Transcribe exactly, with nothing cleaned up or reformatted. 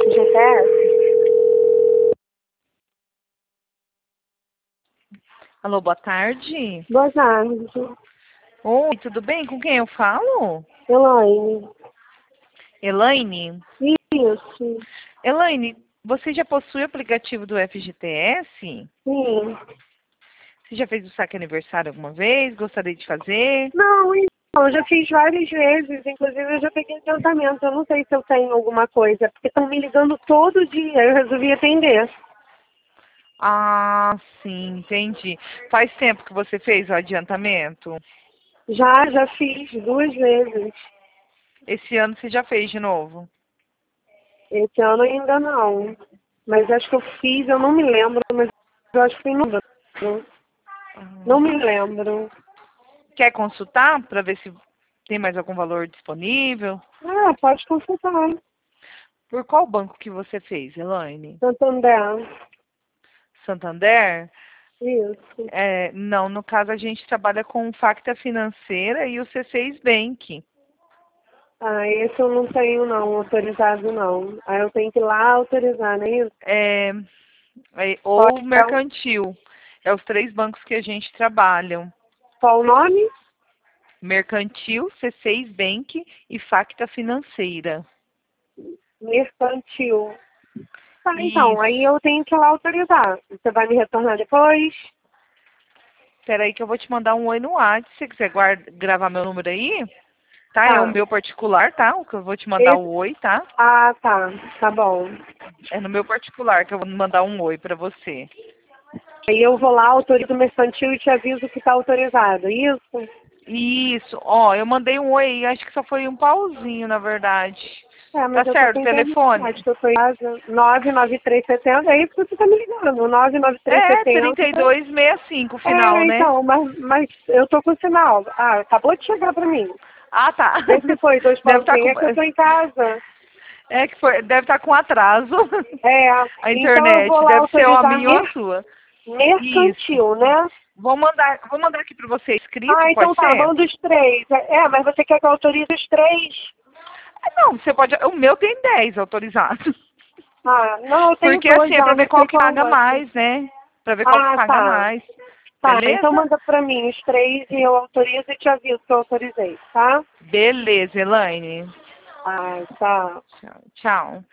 G T S? Alô, boa tarde. Boa tarde. Oi, tudo bem? Com quem eu falo? Elaine. Elaine? Isso. Elaine, você já possui o aplicativo do F G T S? Sim. Você já fez o saque aniversário alguma vez? Gostaria de fazer? Não, então, eu já fiz várias vezes, inclusive eu já peguei tratamento. Eu não sei se eu tenho alguma coisa, porque estão me ligando todo dia, eu resolvi atender. Ah, sim, entendi. Faz tempo que você fez o adiantamento? Já, já fiz duas vezes. Esse ano você já fez de novo? Esse ano ainda não. Mas acho que eu fiz, eu não me lembro, mas eu acho que foi no ano. Não me lembro. Quer consultar para ver se tem mais algum valor disponível? Ah, pode consultar. Por qual banco que você fez, Elaine? Santander. Santander? Isso. É, não, no caso a gente trabalha com Facta Financeira e o C seis Bank. Ah, esse eu não tenho não, autorizado não. Aí eu tenho que ir lá autorizar, não é isso? É, é, ou Pode dar um- Mercantil. É os três bancos que a gente trabalha. Qual o nome? Mercantil, C seis Bank e Facta Financeira. Mercantil. Tá, então, aí Isso. eu tenho que ir lá autorizar. Você vai me retornar depois? Espera aí que eu vou te mandar um oi no WhatsApp. Se você quiser guarda, gravar meu número aí, tá? É o Tá. meu particular, tá? O que eu vou te mandar Esse... o oi, tá? Ah, tá. Tá bom. É no meu particular que eu vou mandar um oi pra você. Aí eu vou lá, autorizo o mercantil e te aviso que tá autorizado, isso? Isso, ó, eu mandei um oi, acho que só foi um pauzinho, na verdade. É, Tá mas eu tô certo, sem o internet, telefone? que eu tô em casa. nove nove três sete zero, é isso que você tá me ligando, nove nove três É, sete zero. trinta e dois sessenta e cinco o final, É, né? então, mas, mas eu tô com sinal. Ah, acabou de chegar pra mim. Ah, tá. Vê se foi dois Deve estar pauzinhos, com. é que eu tô em casa. É que foi, deve estar com atraso. É, A então eu vou internet, lá deve ser ou a autorizar minha ou a mer sua. Isso. mercantil, né? Vou mandar, vou mandar aqui para você escrito, Ah, então pode tá, ser? manda os três. É, mas você quer que eu autorize os três? Ah, não, você pode. O meu tem dez autorizados. Ah, não, eu tenho Porque dois assim, é já, para ver não qual sei que qual paga o outro. mais, né? Para ver qual que Ah, paga tá. mais. Tá, então Beleza? manda pra mim os três e eu autorizo e te aviso que eu autorizei, tá? Beleza, Elaine. Ah, tá. Tchau. Tchau.